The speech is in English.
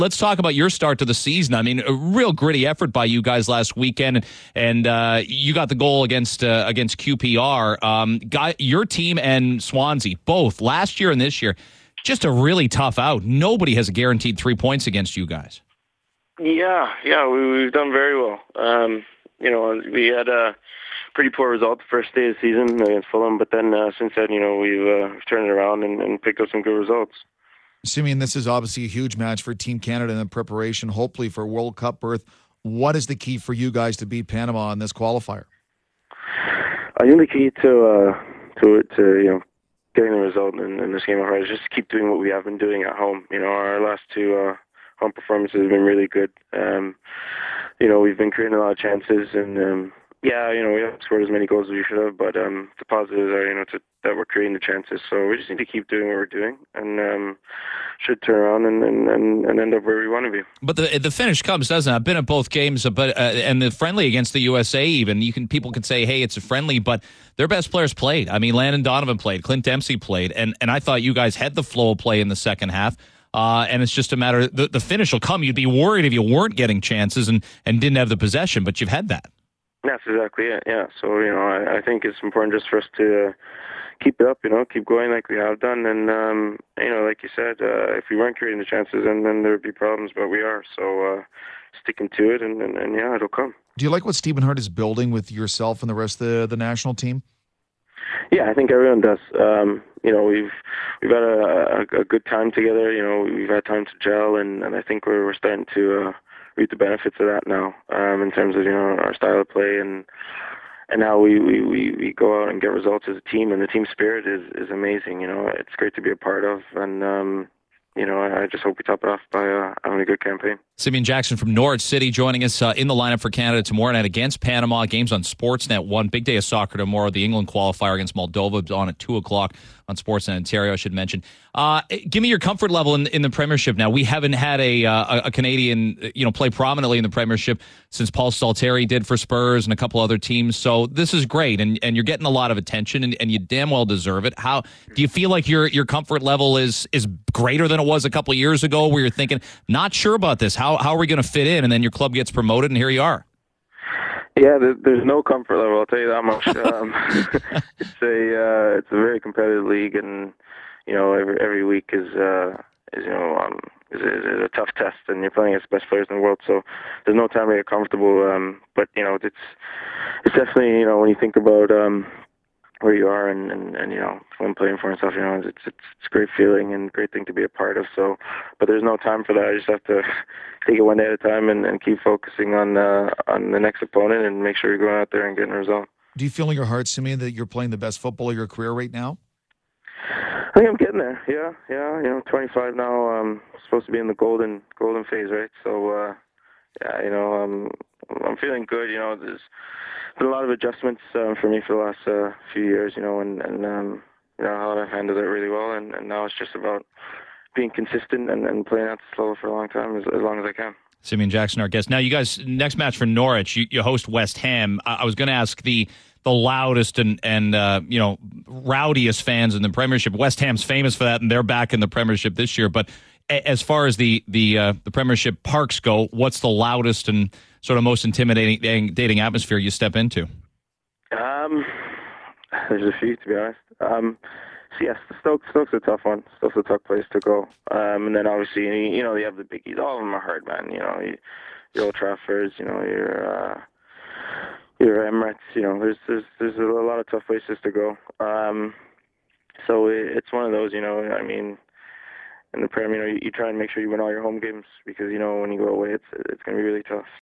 let's talk about your start to the season. I mean, a real gritty effort by you guys last weekend, and you got the goal against QPR. Your team and Swansea, both last year and this year, just a really tough out. Nobody has a guaranteed 3 points against you guys. Yeah, we've done very well. We had a pretty poor result the first day of the season against Fulham, but then since then, we've turned it around and picked up some good results. Simeon, this is obviously a huge match for Team Canada in the preparation, hopefully for World Cup berth. What is the key for you guys to beat Panama in this qualifier? I think the key to getting the result in this game of heart is just to keep doing what we have been doing at home. Our last two home performances have been really good. We've been creating a lot of chances, and we haven't scored as many goals as we should have, but the positives are, that we're creating the chances. So we just need to keep doing what we're doing, and should turn around and end up where we want to be. But the finish comes, doesn't it? I've been at both games, but and the friendly against the USA even. People can say, hey, it's a friendly, but their best players played. I mean, Landon Donovan played, Clint Dempsey played, and I thought you guys had the flow of play in the second half. And it's just a matter, the finish will come. You'd be worried if you weren't getting chances and didn't have the possession, but you've had that. That's exactly it, yeah. So, I think it's important just for us to keep it up, keep going like we have done. And, like you said, if we weren't creating the chances, then there would be problems, but we are. So sticking to it, and it'll come. Do you like what Stephen Hart is building with yourself and the rest of the national team? Yeah, I think everyone does. We've had a good time together. We've had time to gel, and I think we're starting to reap the benefits of that now, in terms of our style of play and how we go out and get results as a team. And the team spirit is amazing. It's great to be a part of, and I just hope we top it off by having a good campaign. Simeon Jackson from Norwich City joining us in the lineup for Canada tomorrow night against Panama. Games on Sportsnet 1. Big day of soccer tomorrow. The England qualifier against Moldova on at 2 o'clock on Sportsnet Ontario, I should mention. Give me your comfort level in the Premiership now. We haven't had a Canadian play prominently in the Premiership since Paul Stalteri did for Spurs and a couple other teams. So this is great, and you're getting a lot of attention, and you damn well deserve it. How do you feel like your comfort level is greater than it was a couple of years ago, where you're thinking, not sure about this? How are we going to fit in? And then your club gets promoted, and here you are. Yeah, there's no comfort level, I'll tell you that much. It's a very competitive league, and every week is a tough test, and you're playing against the best players in the world. So there's no time to get comfortable. But it's definitely when you think about where you are and when playing for and stuff, it's a great feeling and great thing to be a part of. So, but there's no time for that. I just have to take it one day at a time and keep focusing on the next opponent and make sure you're going out there and getting a result. Do you feel in your heart, Simeon, that you're playing the best football of your career right now? I think I'm getting there. Yeah. 25 now. I'm supposed to be in the golden phase, right? So, I'm feeling good. There's been a lot of adjustments for me for the last few years, and I've handled it really well, and now it's just about being consistent and playing at this level for a long time, as long as I can. Simeon Jackson, our guest. Now, you guys, next match for Norwich, you host West Ham. I was going to ask the loudest and rowdiest fans in the Premiership. West Ham's famous for that, and they're back in the Premiership this year. But as far as the Premiership parks go, what's the loudest and sort of most intimidating atmosphere you step into? There's a few, to be honest. Yes, Stoke's a tough one. Stoke's a tough place to go. And then obviously, you have the biggies. All of them are hard, man. Your Old Traffords, your Emirates. There's a lot of tough places to go. So it's one of those. I mean, in the Prem, you try and make sure you win all your home games because when you go away, it's going to be really tough.